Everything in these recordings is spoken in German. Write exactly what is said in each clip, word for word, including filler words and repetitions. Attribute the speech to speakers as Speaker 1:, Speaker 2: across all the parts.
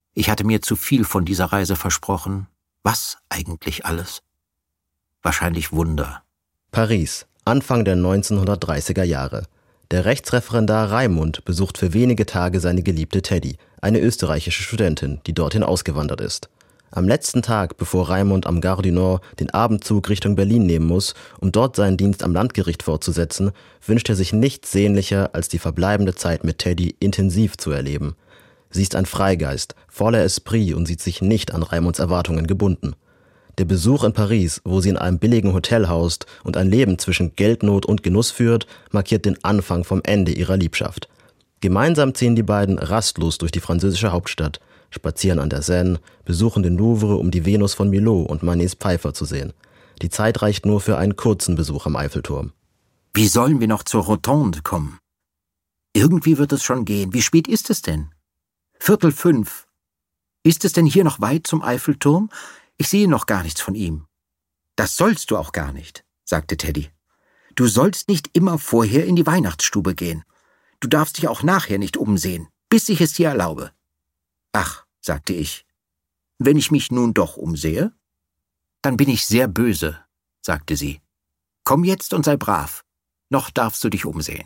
Speaker 1: Ich hatte mir zu viel von dieser Reise versprochen. Was eigentlich alles? Wahrscheinlich Wunder.
Speaker 2: Paris, Anfang der neunzehnhundertdreißiger Jahre. Der Rechtsreferendar Raimund besucht für wenige Tage seine geliebte Teddy, eine österreichische Studentin, die dorthin ausgewandert ist. Am letzten Tag, bevor Raimund am Gare du Nord den Abendzug Richtung Berlin nehmen muss, um dort seinen Dienst am Landgericht fortzusetzen, wünscht er sich nichts sehnlicher, als die verbleibende Zeit mit Teddy intensiv zu erleben. Sie ist ein Freigeist, voller Esprit und sieht sich nicht an Raimunds Erwartungen gebunden. Der Besuch in Paris, wo sie in einem billigen Hotel haust und ein Leben zwischen Geldnot und Genuss führt, markiert den Anfang vom Ende ihrer Liebschaft. Gemeinsam ziehen die beiden rastlos durch die französische Hauptstadt, spazieren an der Seine, besuchen den Louvre, um die Venus von Milo und Manets Pfeifer zu sehen. Die Zeit reicht nur für einen kurzen Besuch am Eiffelturm.
Speaker 1: Wie sollen wir noch zur Rotonde kommen? Irgendwie wird es schon gehen. Wie spät ist es denn? Viertel fünf. Ist es denn hier noch weit zum Eiffelturm? Ich sehe noch gar nichts von ihm. Das sollst du auch gar nicht, sagte Teddy. Du sollst nicht immer vorher in die Weihnachtsstube gehen. Du darfst dich auch nachher nicht umsehen, bis ich es dir erlaube. Ach, sagte ich, wenn ich mich nun doch umsehe? Dann bin ich sehr böse, sagte sie. Komm jetzt und sei brav, noch darfst du dich umsehen.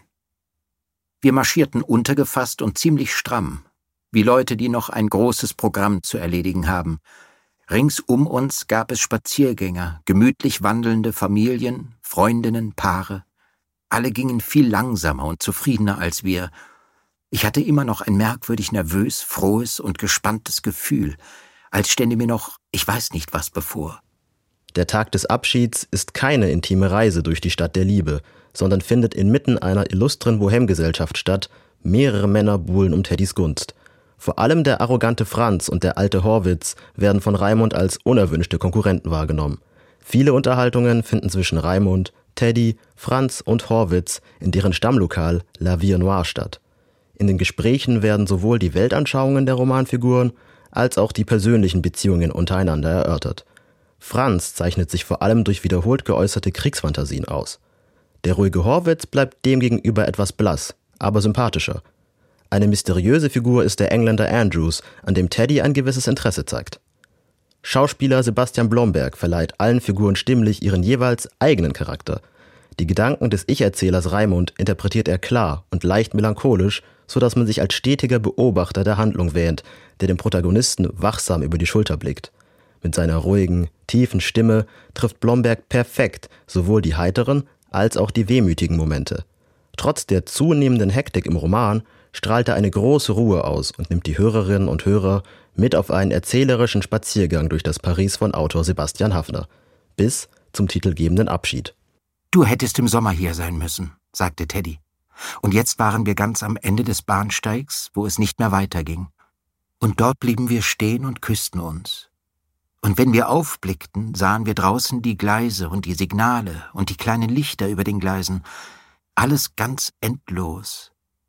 Speaker 1: Wir marschierten untergefasst und ziemlich stramm, wie Leute, die noch ein großes Programm zu erledigen haben. Rings um uns gab es Spaziergänger, gemütlich wandelnde Familien, Freundinnen, Paare. Alle gingen viel langsamer und zufriedener als wir. Ich hatte immer noch ein merkwürdig nervös, frohes und gespanntes Gefühl, als stände mir noch, ich weiß nicht was bevor.
Speaker 2: Der Tag des Abschieds ist keine intime Reise durch die Stadt der Liebe, sondern findet inmitten einer illustren Bohemgesellschaft statt. Mehrere Männer buhlen um Teddys Gunst. Vor allem der arrogante Franz und der alte Horwitz werden von Raimund als unerwünschte Konkurrenten wahrgenommen. Viele Unterhaltungen finden zwischen Raimund, Teddy, Franz und Horwitz in deren Stammlokal La Vie Noire statt. In den Gesprächen werden sowohl die Weltanschauungen der Romanfiguren als auch die persönlichen Beziehungen untereinander erörtert. Franz zeichnet sich vor allem durch wiederholt geäußerte Kriegsfantasien aus. Der ruhige Horwitz bleibt demgegenüber etwas blass, aber sympathischer. Eine mysteriöse Figur ist der Engländer Andrews, an dem Teddy ein gewisses Interesse zeigt. Schauspieler Sebastian Blomberg verleiht allen Figuren stimmlich ihren jeweils eigenen Charakter. Die Gedanken des Ich-Erzählers Raimund interpretiert er klar und leicht melancholisch, sodass man sich als stetiger Beobachter der Handlung wähnt, der dem Protagonisten wachsam über die Schulter blickt. Mit seiner ruhigen, tiefen Stimme trifft Blomberg perfekt sowohl die heiteren als auch die wehmütigen Momente. Trotz der zunehmenden Hektik im Roman strahlt er eine große Ruhe aus und nimmt die Hörerinnen und Hörer mit auf einen erzählerischen Spaziergang durch das Paris von Autor Sebastian Haffner, bis zum titelgebenden Abschied.
Speaker 1: Du hättest im Sommer hier sein müssen, sagte Teddy. Und jetzt waren wir ganz am Ende des Bahnsteigs, wo es nicht mehr weiterging. Und dort blieben wir stehen und küssten uns. Und wenn wir aufblickten, sahen wir draußen die Gleise und die Signale und die kleinen Lichter über den Gleisen. Alles ganz endlos.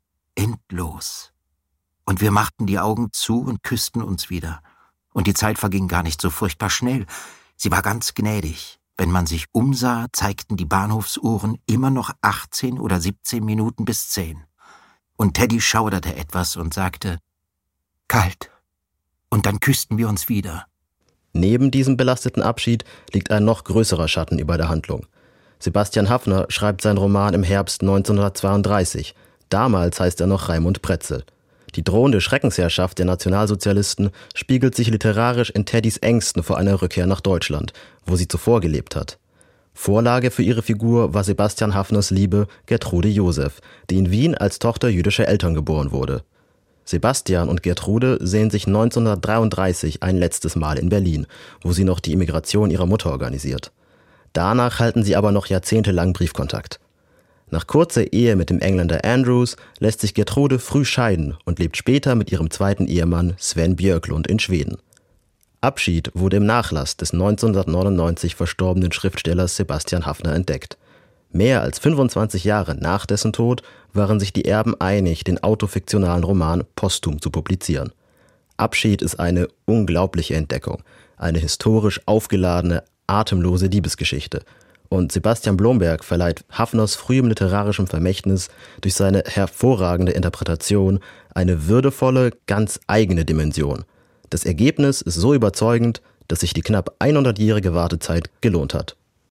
Speaker 1: Endlos. Und wir machten die Augen zu und küssten uns wieder. Und die Zeit verging gar nicht so furchtbar schnell. Sie war ganz gnädig. Wenn man sich umsah, zeigten die Bahnhofsuhren immer noch achtzehn oder siebzehn Minuten bis zehn. Und Teddy schauderte etwas und sagte, kalt. Und dann küssten wir uns wieder.
Speaker 2: Neben diesem belasteten Abschied liegt ein noch größerer Schatten über der Handlung. Sebastian Haffner schreibt seinen Roman im Herbst neunzehnhundertzweiunddreißig. Damals heißt er noch Raimund Pretzel. Die drohende Schreckensherrschaft der Nationalsozialisten spiegelt sich literarisch in Teddys Ängsten vor einer Rückkehr nach Deutschland, wo sie zuvor gelebt hat. Vorlage für ihre Figur war Sebastian Haffners Liebe Gertrude Joseph, die in Wien als Tochter jüdischer Eltern geboren wurde. Sebastian und Gertrude sehen sich neunzehnhundertdreiunddreißig ein letztes Mal in Berlin, wo sie noch die Immigration ihrer Mutter organisiert. Danach halten sie aber noch jahrzehntelang Briefkontakt. Nach kurzer Ehe mit dem Engländer Andrews lässt sich Gertrude früh scheiden und lebt später mit ihrem zweiten Ehemann Sven Björklund in Schweden. Abschied wurde im Nachlass des neunzehnhundertneunundneunzig verstorbenen Schriftstellers Sebastian Haffner entdeckt. Mehr als fünfundzwanzig Jahre nach dessen Tod waren sich die Erben einig, den autofiktionalen Roman posthum zu publizieren. Abschied ist eine unglaubliche Entdeckung, eine historisch aufgeladene, atemlose Liebesgeschichte. Und Sebastian Blomberg verleiht Haffners frühem literarischem Vermächtnis durch seine hervorragende Interpretation eine würdevolle, ganz eigene Dimension. Das Ergebnis ist so überzeugend, dass sich die knapp hundertjährige Wartezeit gelohnt hat.